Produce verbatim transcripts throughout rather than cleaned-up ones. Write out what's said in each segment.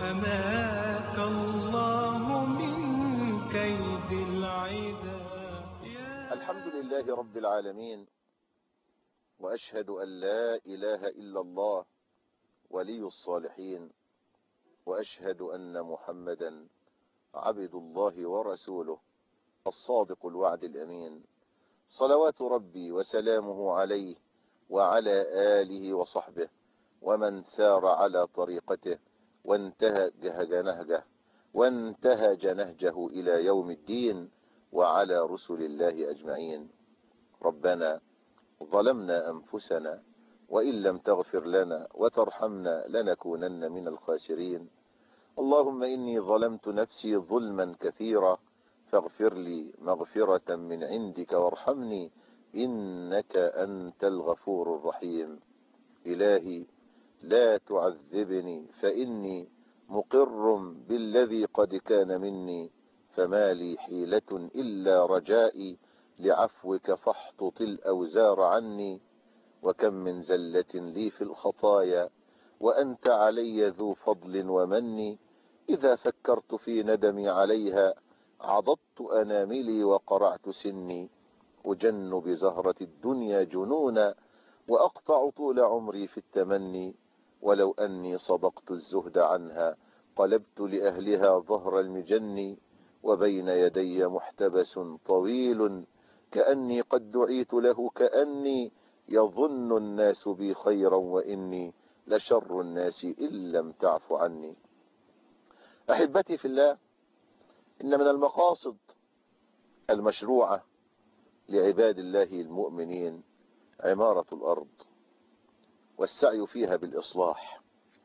حماك الله من كيد العدا. الحمد لله رب العالمين، وأشهد أن لا إله إلا الله ولي الصالحين، وأشهد أن محمدا عبد الله ورسوله الصادق الوعد الأمين، صلوات ربي وسلامه عليه وعلى آله وصحبه ومن سار على طريقته وانتهج نهجه وانتهج نهجه إلى يوم الدين، وعلى رسل الله أجمعين. ربنا ظلمنا أنفسنا وإن لم تغفر لنا وترحمنا لنكونن من الخاسرين. اللهم إني ظلمت نفسي ظلما كثيرا فاغفر لي مغفرة من عندك وارحمني إنك أنت الغفور الرحيم. إلهي لا تعذبني فإني مقر بالذي قد كان مني، فما لي حيلة إلا رجائي لعفوك فاحطط الأوزار عني. وكم من زلة لي في الخطايا وأنت علي ذو فضل ومن، إذا فكرت في ندمي عليها عضضت أناملي وقرعت سني. أجن بزهرة الدنيا جنونا وأقطع طول عمري في التمني، ولو أني صدقت الزهد عنها قلبت لأهلها ظهر المجن. وبين يدي محتبس طويل كأني قد دعيت له، كأني يظن الناس بي خيرا وإني لشر الناس إن لم تعف عني. أحبتي في الله، إن من المقاصد المشروعة لعباد الله المؤمنين عمارة الأرض والسعي فيها بالإصلاح.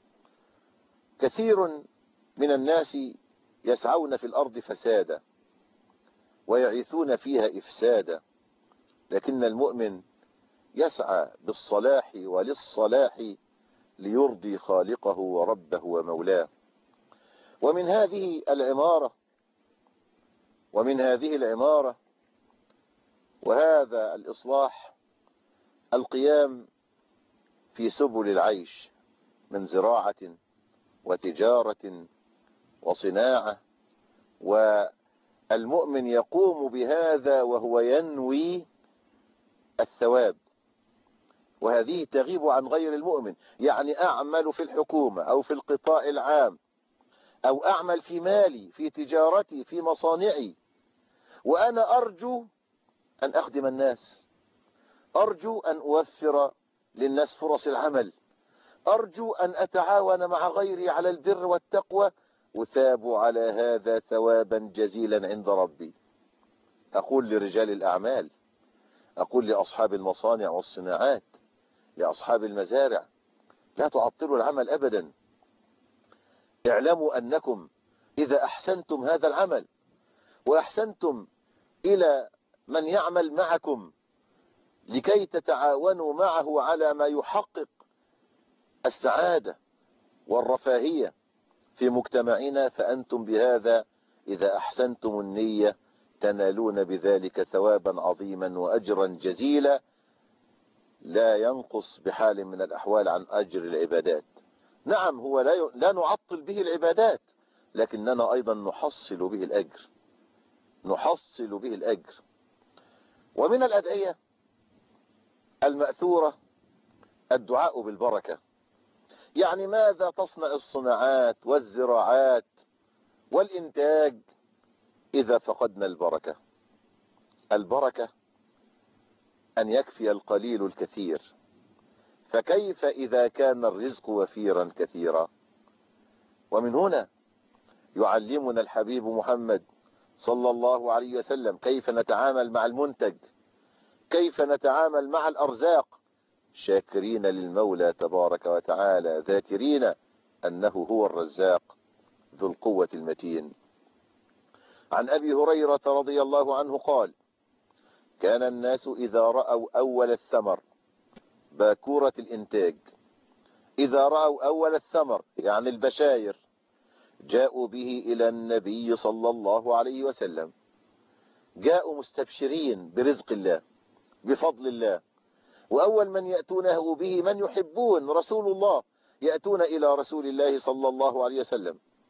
كثير من الناس يسعون في الأرض فسادا ويعيثون فيها إفسادا، لكن المؤمن يسعى بالصلاح وللصلاح ليرضي خالقه وربه ومولاه. ومن هذه العمارة ومن هذه العمارة وهذا الإصلاح القيام في سبل العيش من زراعة وتجارة وصناعة، والمؤمن يقوم بهذا وهو ينوي الثواب، وهذه تغيب عن غير المؤمن. يعني أعمل في الحكومة أو في القطاع العام أو أعمل في مالي في تجارتي في مصانعي، وأنا أرجو أن أخدم الناس، أرجو أن أوفر للناس فرص العمل، أرجو أن أتعاون مع غيري على البر والتقوى، أثاب على هذا ثوابا جزيلا عند ربي. أقول لرجال الأعمال، أقول لأصحاب المصانع والصناعات، لأصحاب المزارع، لا تعطلوا العمل أبدا. اعلموا أنكم إذا أحسنتم هذا العمل وأحسنتم إلى من يعمل معكم لكي تتعاونوا معه على ما يحقق السعادة والرفاهية في مجتمعنا، فأنتم بهذا إذا أحسنتم النية تنالون بذلك ثوابا عظيما وأجرا جزيلا لا ينقص بحال من الأحوال عن أجر العبادات. نعم، هو لا لا نعطل به العبادات، لكننا أيضا نحصل به الأجر نحصل به الأجر. ومن الأدعية المأثورة الدعاء بالبركة. يعني ماذا تصنع الصناعات والزراعات والإنتاج إذا فقدنا البركة؟ البركة أن يكفي القليل الكثير، فكيف إذا كان الرزق وفيرا كثيرا؟ ومن هنا يعلمنا الحبيب محمد صلى الله عليه وسلم كيف نتعامل مع المنتج، كيف نتعامل مع الأرزاق، شاكرين للمولى تبارك وتعالى، ذاكرين أنه هو الرزاق ذو القوة المتين. عن أبي هريرة رضي الله عنه قال: كان الناس إذا رأوا أول الثمر، باكورة الإنتاج، إذا رأوا أول الثمر يعني البشاير، جاءوا به إلى النبي صلى الله عليه وسلم، جاءوا مستبشرين برزق الله بفضل الله. وأول من يأتونه به من يحبون رسول الله، يأتون إلى رسول الله صلى الله عليه وسلم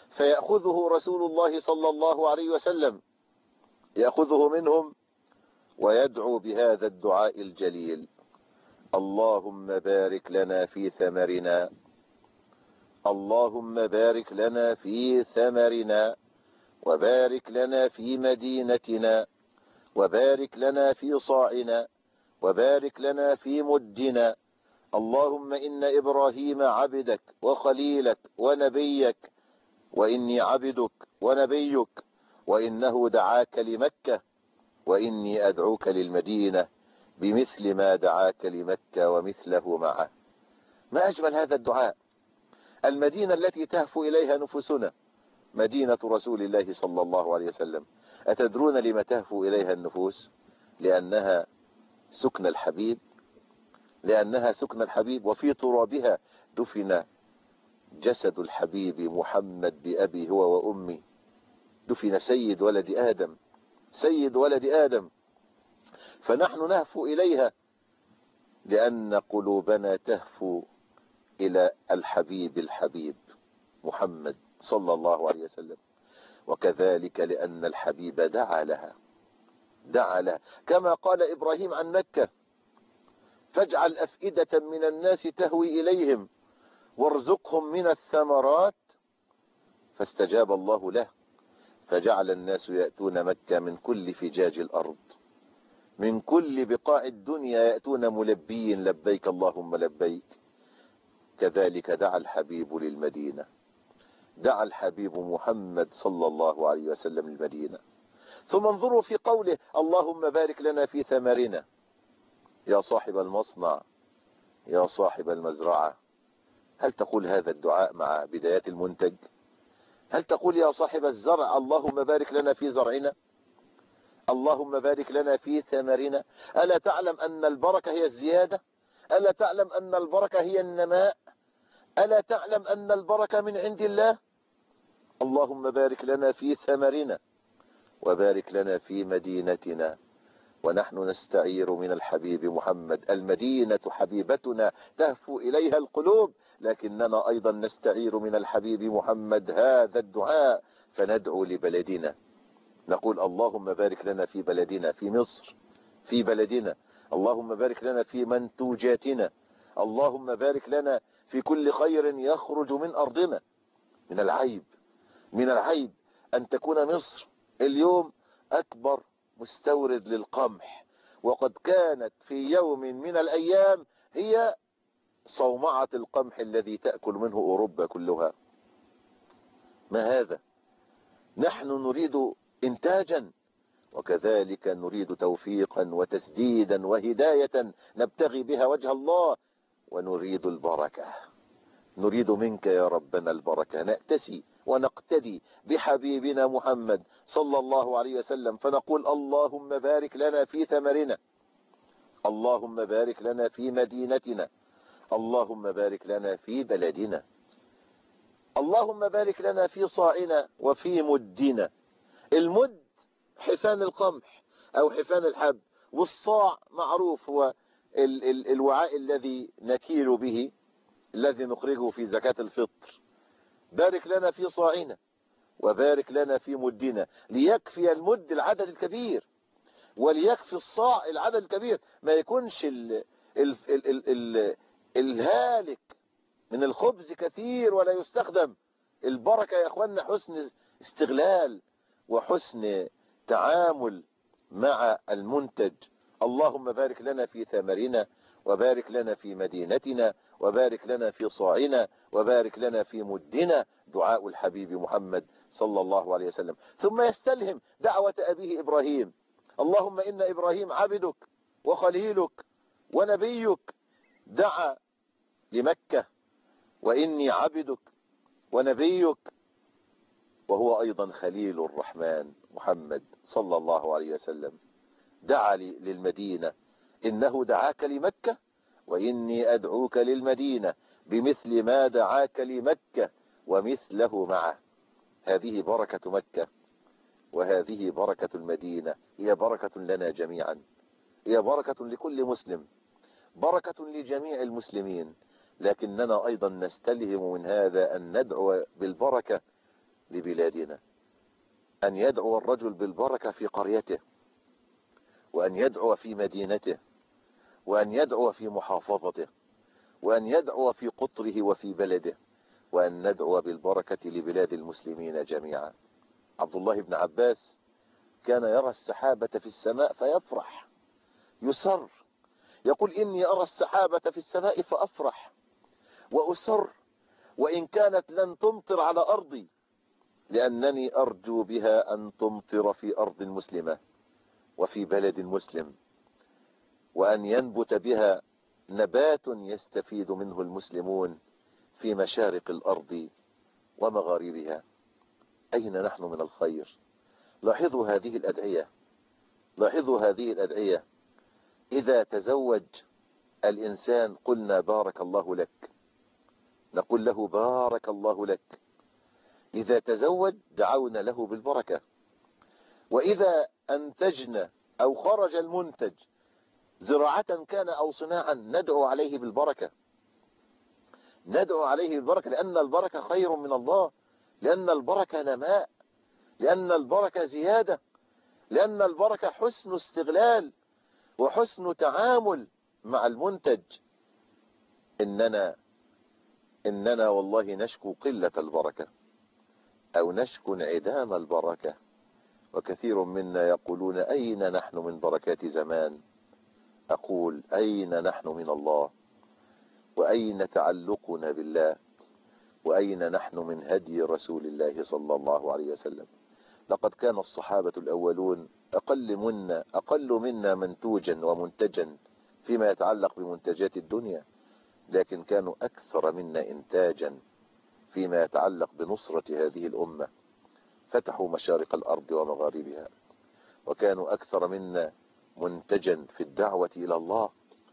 فيأخذه رسول الله صلى الله عليه وسلم، يأخذه منهم ويدعو بهذا الدعاء الجليل: اللهم بارك لنا في ثمرنا، اللهم بارك لنا في ثمرنا، وبارك لنا في مدينتنا، وبارك لنا في صاعنا، وبارك لنا في مدنا. اللهم إن إبراهيم عبدك وخليلك ونبيك، وإني عبدك ونبيك، وإنه دعاك لمكة، وإني أدعوك للمدينة بمثل ما دعاك لمكة ومثله معه. ما أجمل هذا الدعاء. المدينة التي تهفو إليها نفوسنا مدينة رسول الله صلى الله عليه وسلم. أتدرون لما تهفو إليها النفوس؟ لأنها سكن الحبيب، لأنها سكن الحبيب، وفي ترابها دفن جسد الحبيب محمد بأبي هو وأمي، دفن سيد ولد آدم، سيد ولد آدم. فنحن نهفو إليها لأن قلوبنا تهفو إلى الحبيب الحبيب محمد صلى الله عليه وسلم. وكذلك لأن الحبيب دعا لها، دعا لها كما قال إبراهيم عن مكة: فاجعل أفئدة من الناس تهوي إليهم وارزقهم من الثمرات. فاستجاب الله له، فجعل الناس يأتون مكة من كل فجاج الأرض، من كل بقاع الدنيا يأتون ملبيين لبيك اللهم لبيك. كذلك دعا الحبيب للمدينة، دعا الحبيب محمد صلى الله عليه وسلم للمدينة. ثم انظروا في قوله: اللهم بارك لنا في ثمرنا. يا صاحب المصنع، يا صاحب المزرعة، هل تقول هذا الدعاء مع بدايات المنتج؟ هل تقول يا صاحب الزرع: اللهم بارك لنا في زرعنا، اللهم بارك لنا في ثمرنا؟ ألا تعلم أن البركة هي الزيادة؟ ألا تعلم أن البركة هي النماء؟ ألا تعلم أن البركة من عند الله؟ اللهم بارك لنا في ثمرنا، وبارك لنا في مدينتنا. ونحن نستعير من الحبيب محمد. المدينة حبيبتنا تهفو إليها القلوب، لكننا أيضا نستعير من الحبيب محمد هذا الدعاء، فندعو لبلدنا، نقول: اللهم بارك لنا في بلدنا، في مصر، في بلدنا. اللهم بارك لنا في منتوجاتنا، اللهم بارك لنا في كل خير يخرج من أرضنا. من العيب، من العيب أن تكون مصر اليوم أكبر مستورد للقمح، وقد كانت في يوم من الأيام هي صومعة القمح الذي تأكل منه أوروبا كلها. ما هذا؟ نحن نريد إنتاجا، وكذلك نريد توفيقا وتسديدا وهداية نبتغي بها وجه الله، ونريد البركة. نريد منك يا ربنا البركة، نأتسي ونقتدي بحبيبنا محمد صلى الله عليه وسلم، فنقول: اللهم بارك لنا في ثمرنا، اللهم بارك لنا في مدينتنا، اللهم بارك لنا في بلدنا، اللهم بارك لنا في صاعنا وفي مدنا. المد حفان القمح أو حفان الحب، والصاع معروف هو ال ال الوعاء الذي نكيل به، الذي نخرجه في زكاة الفطر. بارك لنا في صاعنا وبارك لنا في مدنا، ليكفي المد العدد الكبير، وليكفي الصاع العدد الكبير، ما يكونش ال ال ال ال ال الهالك من الخبز كثير ولا يستخدم. البركة يا اخوانا حسن استغلال وحسن تعامل مع المنتج. اللهم بارك لنا في ثمرنا، وبارك لنا في مدينتنا، وبارك لنا في صاعنا، وبارك لنا في مدنا. دعاء الحبيب محمد صلى الله عليه وسلم. ثم يستلهم دعوة أبيه إبراهيم: اللهم إن إبراهيم عبدك وخليلك ونبيك، دعا لمكة، وإني عبدك ونبيك، وهو أيضا خليل الرحمن محمد صلى الله عليه وسلم. دعا للمدينة: إنه دعاك لمكة، وإني أدعوك للمدينة بمثل ما دعاك لمكة ومثله معه. هذه بركة مكة، وهذه بركة المدينة، هي بركة لنا جميعا، هي بركة لكل مسلم، بركة لجميع المسلمين. لكننا أيضا نستلهم من هذا أن ندعو بالبركة لبلادنا، أن يدعو الرجل بالبركة في قريته، وأن يدعو في مدينته، وأن يدعو في محافظته، وأن يدعو في قطره وفي بلده، وأن ندعو بالبركة لبلاد المسلمين جميعا. عبد الله بن عباس كان يرى السحابة في السماء فيفرح يسر، يقول إني أرى السحابة في السماء فأفرح وأسر وإن كانت لن تمطر على أرضي، لأنني أرجو بها أن تمطر في أرض مسلمة وفي بلد مسلم، وأن ينبت بها نبات يستفيد منه المسلمون في مشارق الأرض ومغاربها. أين نحن من الخير؟ لاحظوا هذه الأدعية، لاحظوا هذه الأدعية. إذا تزوج الإنسان قلنا بارك الله لك، نقول له بارك الله لك. إذا تزوج دعونا له بالبركة. وإذا أنتجنا أو خرج المنتج زراعة كان أو صناعا ندعو عليه بالبركة، ندعو عليه بالبركة، لأن البركة خير من الله، لأن البركة نماء، لأن البركة زيادة، لأن البركة حسن استغلال وحسن تعامل مع المنتج. إننا إننا والله نشكو قلة البركة أو نشكو انعدام البركة، وكثير منا يقولون أين نحن من بركات زمان؟ أقول أين نحن من الله؟ وأين تعلقنا بالله؟ وأين نحن من هدي رسول الله صلى الله عليه وسلم؟ لقد كان الصحابة الأولون أقل منا أقل منا منتوجا ومنتجا فيما يتعلق بمنتجات الدنيا، لكن كانوا أكثر منا إنتاجا فيما يتعلق بنصرة هذه الأمة. فتحوا مشارق الأرض ومغاربها، وكانوا أكثر منا منتجا في الدعوة إلى الله.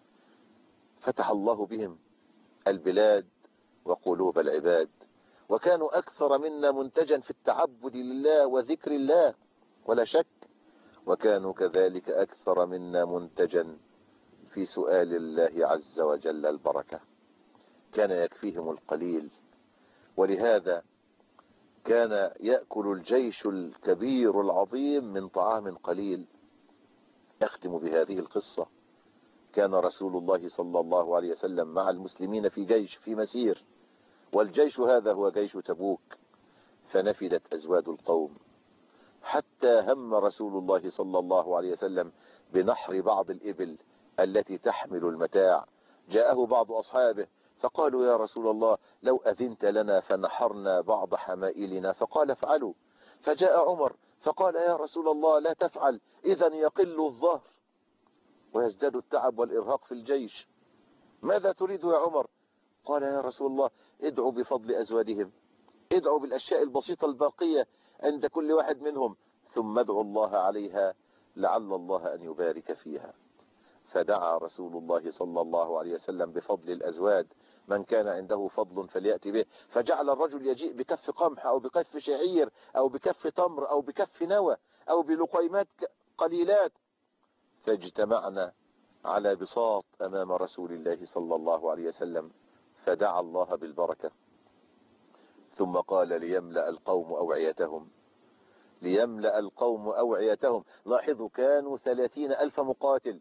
فتح الله بهم البلاد وقلوب العباد، وكانوا أكثر منا منتجا في التعبد لله وذكر الله ولا شك، وكانوا كذلك أكثر منا منتجا في سؤال الله عز وجل البركة. كان يكفيهم القليل، ولهذا كان يأكل الجيش الكبير العظيم من طعام قليل. أختم بهذه القصة. كان رسول الله صلى الله عليه وسلم مع المسلمين في جيش في مسير، والجيش هذا هو جيش تبوك، فنفدت أزواد القوم، حتى هم رسول الله صلى الله عليه وسلم بنحر بعض الإبل التي تحمل المتاع. جاءه بعض أصحابه فقالوا يا رسول الله لو أذنت لنا فنحرنا بعض حمائلنا، فقال افعلوا. فجاء عمر فقال يا رسول الله لا تفعل، إذن يقل الظهر ويزداد التعب والإرهاق في الجيش. ماذا تريد يا عمر؟ قال يا رسول الله ادعوا بفضل أزوادهم، ادعوا بالأشياء البسيطة الباقية عند كل واحد منهم، ثم ادعوا الله عليها لعل الله أن يبارك فيها. فدعا رسول الله صلى الله عليه وسلم بفضل الأزواد، من كان عنده فضل فليأتي به. فجعل الرجل يجيء بكف قمح أو بكف شعير أو بكف تمر أو بكف نوى أو بلقيمات قليلات، فاجتمعنا على بساط أمام رسول الله صلى الله عليه وسلم، فدعا الله بالبركة، ثم قال ليملأ القوم أوعيتهم، ليملأ القوم أوعيتهم. لاحظوا كانوا ثلاثين ألف مقاتل،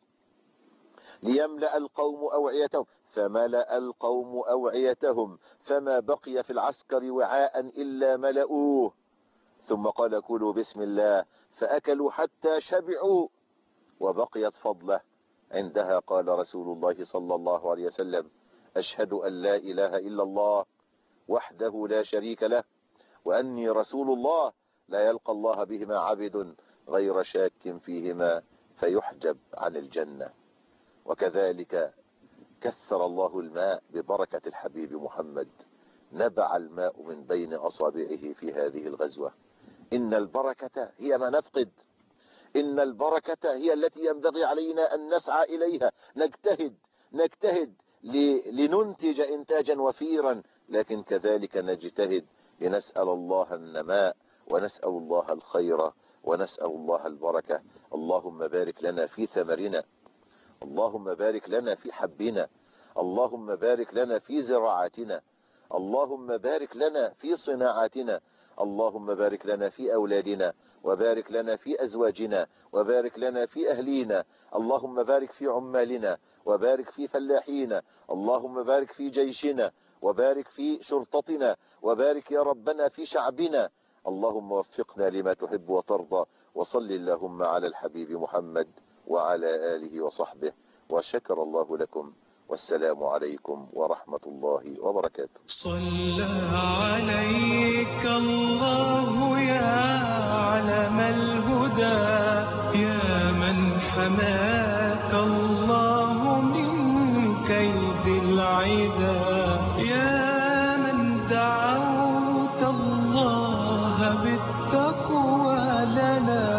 ليملأ القوم أوعيتهم، فملأ القوم أوعيتهم فما بقي في العسكر وعاء إلا ملأوه، ثم قال كلوا بسم الله، فأكلوا حتى شبعوا وبقيت فضله. عندها قال رسول الله صلى الله عليه وسلم أشهد أن لا إله إلا الله وحده لا شريك له وأني رسول الله، لا يلقى الله بهما عبد غير شاك فيهما فيحجب عن الجنة. وكذلك كثر الله الماء ببركة الحبيب محمد، نبع الماء من بين أصابعه في هذه الغزوة. إن البركة هي ما نفقد، إن البركة هي التي ينبغي علينا أن نسعى إليها، نجتهد نجتهد لننتج إنتاجا وفيرا، لكن كذلك نجتهد لنسأل الله النماء ونسأل الله الخير ونسأل الله البركة. اللهم بارك لنا في ثمرنا، اللهم بارك لنا في حبنا، اللهم بارك لنا في زراعتنا، اللهم بارك لنا في صناعاتنا، اللهم بارك لنا في أولادنا، وبارك لنا في أزواجنا، وبارك لنا في أهلينا. اللهم بارك في عمالنا، وبارك في فلاحينا. اللهم بارك في جيشنا، وبارك في شرطتنا، وبارك يا ربنا في شعبنا. اللهم وفقنا لما تحب وترضى. وصل اللهم على الحبيب محمد وعلى آله وصحبه، وشكر الله لكم، والسلام عليكم ورحمة الله وبركاته. صلى عليك الله يا علم الهدى، يا من حماك الله من كيد العدا، يا من دعوت الله بالتقوى لنا